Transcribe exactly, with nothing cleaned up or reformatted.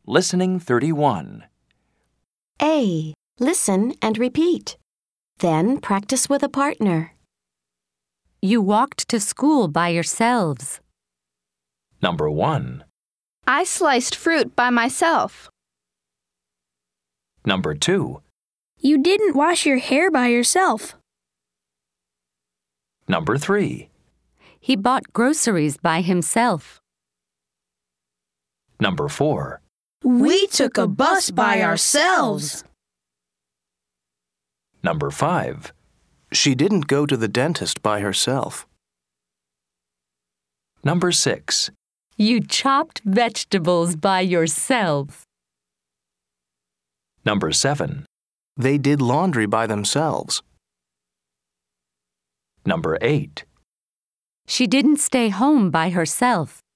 Listening thirty-one. A. Listen and repeat. Then practice with a partner. You walked to school by yourselves. Number one. I sliced fruit by myself. Number two. You didn't wash your hair by yourself. Number three. He bought groceries by himself. Number four. We took a bus by ourselves. Number five. She didn't go to the dentist by herself. Number six. You chopped vegetables by yourself. Number seven. They did laundry by themselves. Number eight. She didn't stay home by herself.